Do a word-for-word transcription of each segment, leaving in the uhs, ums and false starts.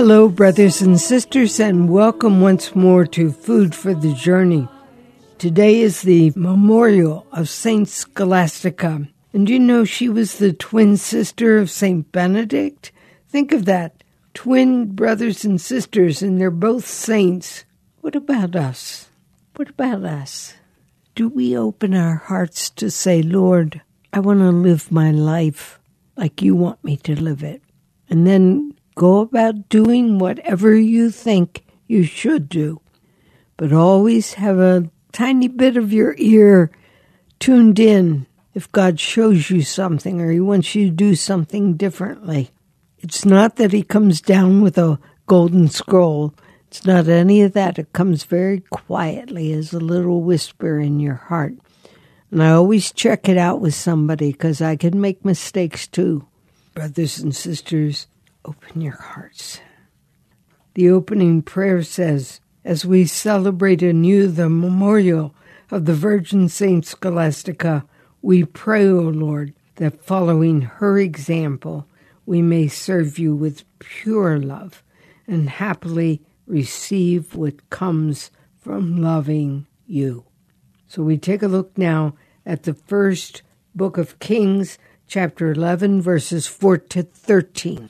Hello, brothers and sisters, and welcome once more to Food for the Journey. Today is the memorial of Saint Scholastica. And you know she was the twin sister of Saint Benedict? Think of that. Twin brothers and sisters, and they're both saints. What about us? What about us? Do we open our hearts to say, Lord, I want to live my life like you want me to live it? And then go about doing whatever you think you should do. But always have a tiny bit of your ear tuned in if God shows you something or he wants you to do something differently. It's not that he comes down with a golden scroll. It's not any of that. It comes very quietly as a little whisper in your heart. And I always check it out with somebody because I can make mistakes too. Brothers and sisters, open your hearts. The opening prayer says, as we celebrate anew the memorial of the Virgin Saint Scholastica, we pray, O Lord, that following her example, we may serve you with pure love and happily receive what comes from loving you. So we take a look now at the first book of Kings, chapter eleven, verses four to thirteen.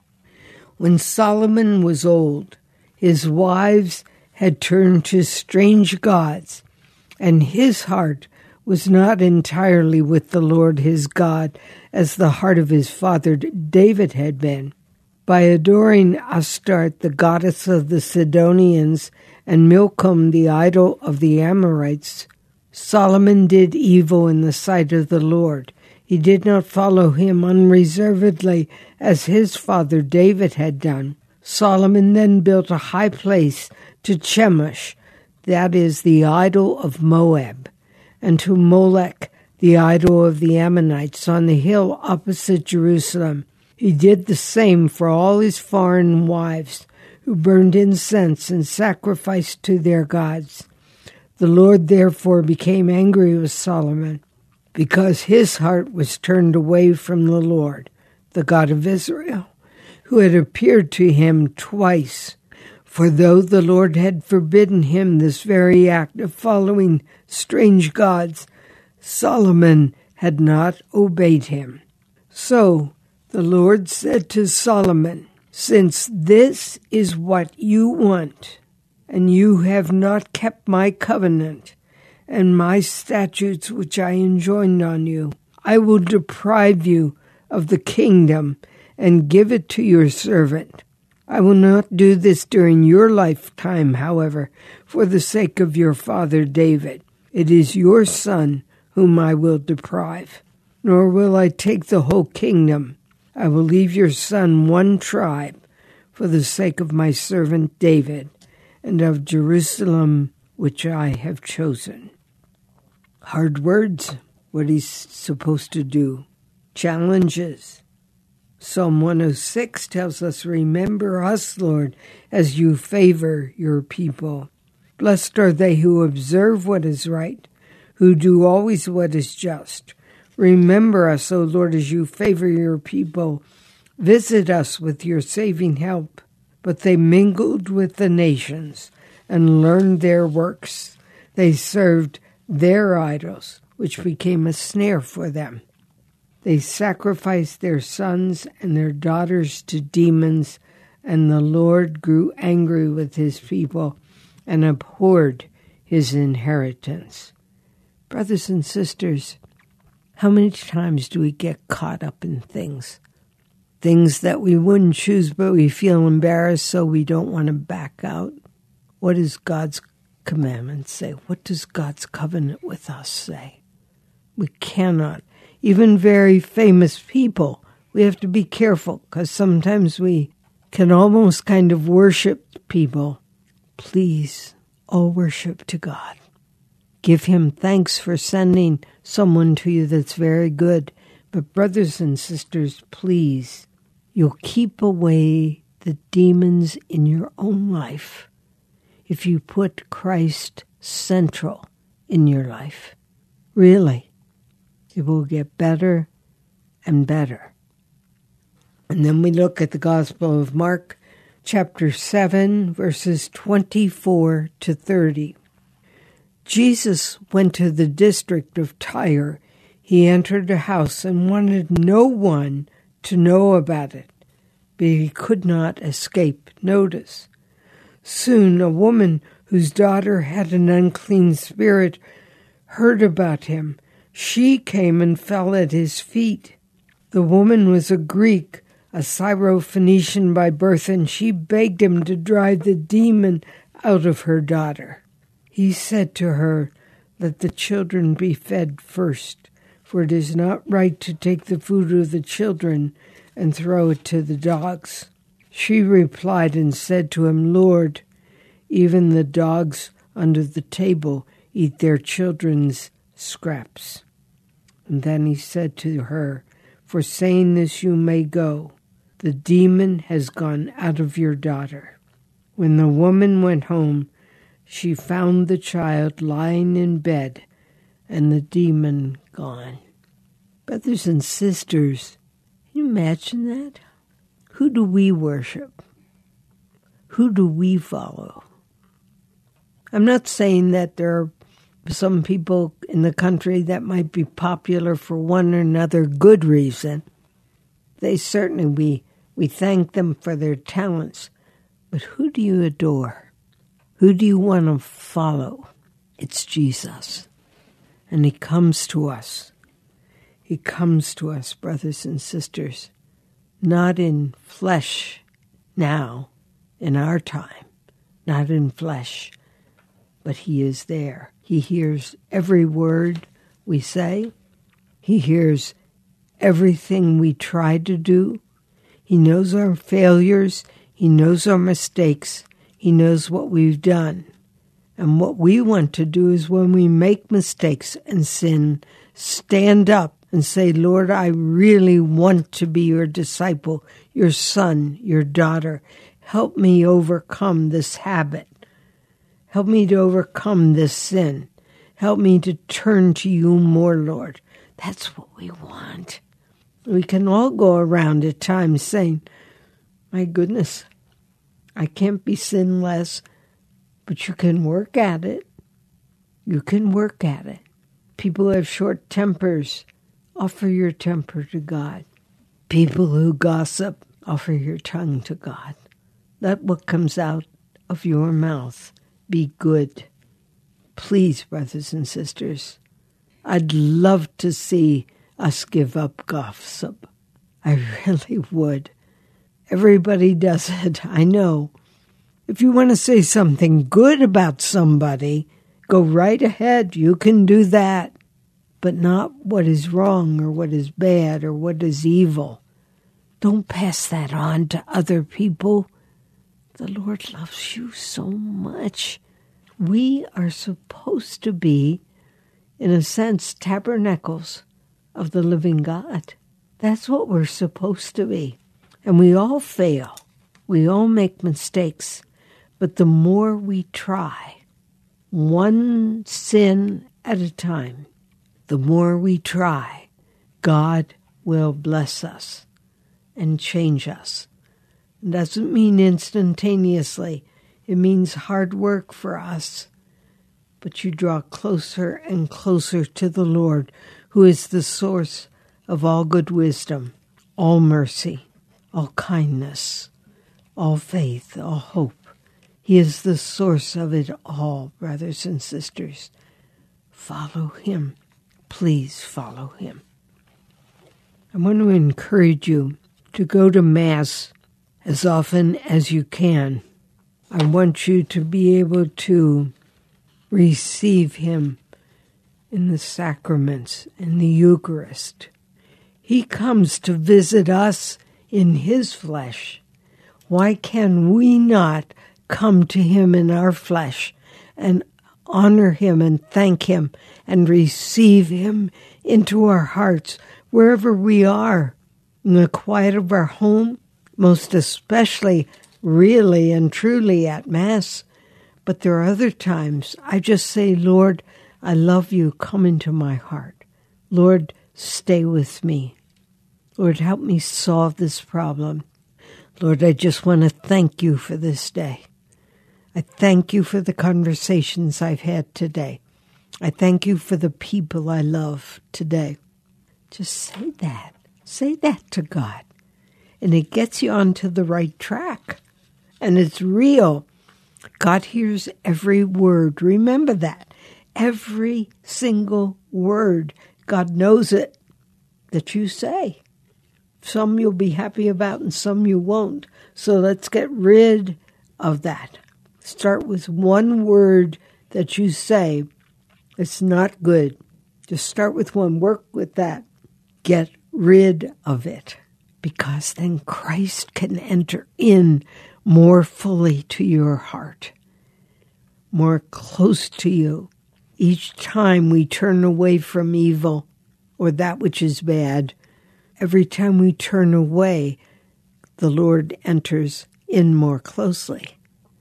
When Solomon was old, his wives had turned to strange gods, and his heart was not entirely with the Lord his God, as the heart of his father David had been. By adoring Astarte, the goddess of the Sidonians, and Milcom, the idol of the Amorites, Solomon did evil in the sight of the Lord. He did not follow him unreservedly as his father David had done. Solomon then built a high place to Chemosh, that is the idol of Moab, and to Molech, the idol of the Ammonites, on the hill opposite Jerusalem. He did the same for all his foreign wives, who burned incense and sacrificed to their gods. The Lord therefore became angry with Solomon, because his heart was turned away from the Lord, the God of Israel, who had appeared to him twice. For though the Lord had forbidden him this very act of following strange gods, Solomon had not obeyed him. So the Lord said to Solomon, since this is what you want, and you have not kept my covenant and my statutes which I enjoined on you, I will deprive you of the kingdom and give it to your servant. I will not do this during your lifetime, however, for the sake of your father David. It is your son whom I will deprive, nor will I take the whole kingdom. I will leave your son one tribe for the sake of my servant David and of Jerusalem, which I have chosen. Hard words, what he's supposed to do. Challenges. Psalm one oh six tells us, remember us, Lord, as you favor your people. Blessed are they who observe what is right, who do always what is just. Remember us, O Lord, as you favor your people. Visit us with your saving help. But they mingled with the nations and learned their works. They served their idols, which became a snare for them. They sacrificed their sons and their daughters to demons, and the Lord grew angry with his people and abhorred his inheritance. Brothers and sisters, how many times do we get caught up in things? Things that we wouldn't choose, but we feel embarrassed, so we don't want to back out. What does God's commandment say? What does God's covenant with us say? We cannot. Even very famous people, we have to be careful, because sometimes we can almost kind of worship people. Please, all worship to God. Give him thanks for sending someone to you that's very good. But brothers and sisters, please, you'll keep away the demons in your own life if you put Christ central in your life. Really, it will get better and better. And then we look at the Gospel of Mark, chapter seven, verses twenty-four to thirty. Jesus went to the district of Tyre. He entered a house and wanted no one to know about it, but he could not escape notice. Soon a woman whose daughter had an unclean spirit heard about him. She came and fell at his feet. The woman was a Greek, a Syrophoenician by birth, and she begged him to drive the demon out of her daughter. He said to her, "Let the children be fed first, for it is not right to take the food of the children and throw it to the dogs." She replied and said to him, "Lord, even the dogs under the table eat their children's scraps." And then he said to her, "For saying this you may go. The demon has gone out of your daughter." When the woman went home, she found the child lying in bed and the demon gone. Brothers and sisters, can you imagine that? Who do we worship? Who do we follow? I'm not saying that there are some people in the country that might be popular for one or another good reason. They certainly, we, we thank them for their talents. But who do you adore? Who do you want to follow? It's Jesus. And he comes to us. He comes to us, brothers and sisters, not in flesh now, in our time, not in flesh, but he is there. He hears every word we say. He hears everything we try to do. He knows our failures. He knows our mistakes. He knows what we've done. And what we want to do is when we make mistakes and sin, stand up and say, "Lord, I really want to be your disciple, your son, your daughter. Help me overcome this habit. Help me to overcome this sin. Help me to turn to you more, Lord." That's what we want. We can all go around at times saying, "My goodness, I can't be sinless," but you can work at it. You can work at it. People who have short tempers, offer your temper to God. People who gossip, offer your tongue to God. Let what comes out of your mouth be good. Please, brothers and sisters, I'd love to see us give up gossip. I really would. Everybody does it, I know. If you want to say something good about somebody, go right ahead. You can do that. But not what is wrong or what is bad or what is evil. Don't pass that on to other people. The Lord loves you so much. We are supposed to be, in a sense, tabernacles of the living God. That's what we're supposed to be. And we all fail. We all make mistakes. But the more we try, one sin at a time, the more we try, God will bless us and change us. It doesn't mean instantaneously. It means hard work for us. But you draw closer and closer to the Lord, who is the source of all good wisdom, all mercy, all kindness, all faith, all hope. He is the source of it all, brothers and sisters. Follow him. Please follow him. I want to encourage you to go to Mass as often as you can. I want you to be able to receive him in the sacraments, in the Eucharist. He comes to visit us in his flesh. Why can we not come to him in our flesh and honor him and thank him and receive him into our hearts wherever we are, in the quiet of our home, most especially really and truly at Mass. But there are other times I just say, "Lord, I love you. Come into my heart. Lord, stay with me. Lord, help me solve this problem. Lord, I just want to thank you for this day. I thank you for the conversations I've had today. I thank you for the people I love today. Just say that. Say that to God. And it gets you onto the right track. And it's real. God hears every word. Remember that. Every single word. God knows it that you say. Some you'll be happy about and some you won't. So let's get rid of that. Start with one word that you say. It's not good. Just start with one. Work with that. Get rid of it. Because then Christ can enter in more fully to your heart. More close to you. Each time we turn away from evil or that which is bad, every time we turn away, the Lord enters in more closely.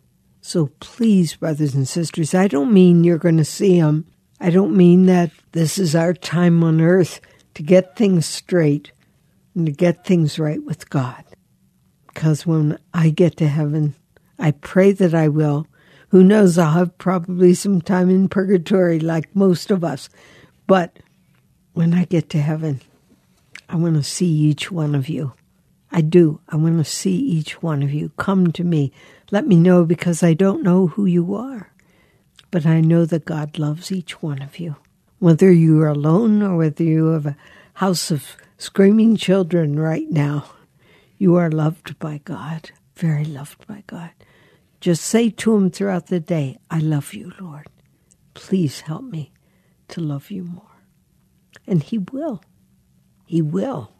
So please, brothers and sisters, I don't mean you're going to see him. I don't mean that this is our time on earth to get things straight and to get things right with God. Because when I get to heaven, I pray that I will. Who knows, I'll have probably some time in purgatory like most of us. But when I get to heaven, I want to see each one of you. I do. I want to see each one of you. Come to me. Let me know, because I don't know who you are. But I know that God loves each one of you. Whether you are alone or whether you have a house of screaming children right now, you are loved by God, very loved by God. Just say to him throughout the day, I love you, Lord. Please help me to love you more. And he will. He will.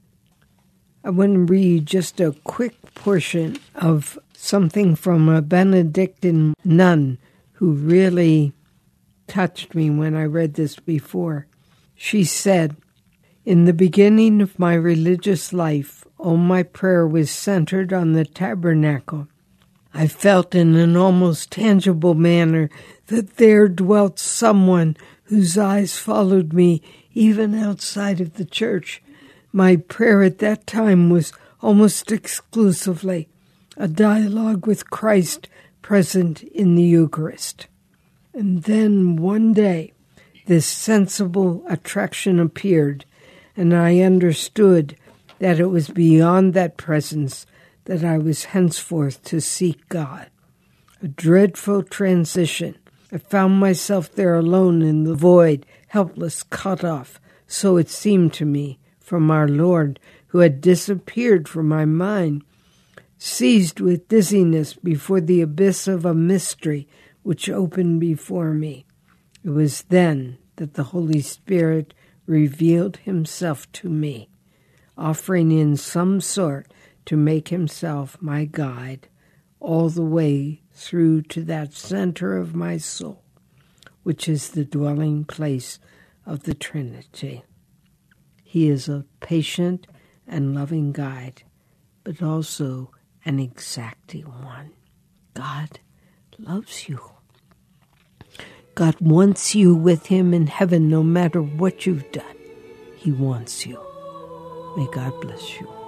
I want to read just a quick portion of something from a Benedictine nun who really touched me when I read this before. She said, in the beginning of my religious life, all my prayer was centered on the tabernacle. I felt in an almost tangible manner that there dwelt someone whose eyes followed me even outside of the church. My prayer at that time was almost exclusively a dialogue with Christ present in the Eucharist. And then one day, this sensible attraction appeared, and I understood that it was beyond that presence that I was henceforth to seek God. A dreadful transition. I found myself there alone in the void, helpless, cut off, so it seemed to me, from our Lord, who had disappeared from my mind, seized with dizziness before the abyss of a mystery which opened before me. It was then that the Holy Spirit revealed himself to me, offering in some sort to make himself my guide all the way through to that center of my soul, which is the dwelling place of the Trinity. He is a patient and loving guide, but also an exacting one. God loves you. God wants you with him in heaven no matter what you've done. He wants you. May God bless you.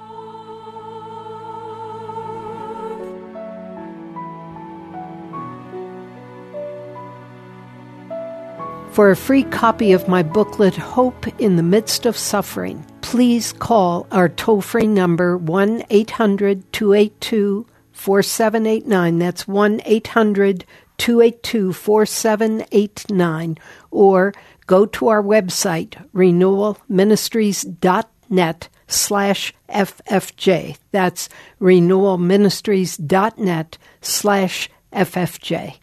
For a free copy of my booklet, Hope in the Midst of Suffering, please call our toll-free number one eight hundred two eight two four seven eight nine. That's one eight hundred two eight two four seven eight nine. Or go to our website, renewal ministries dot net slash F F J. That's renewal ministries dot net slash F F J.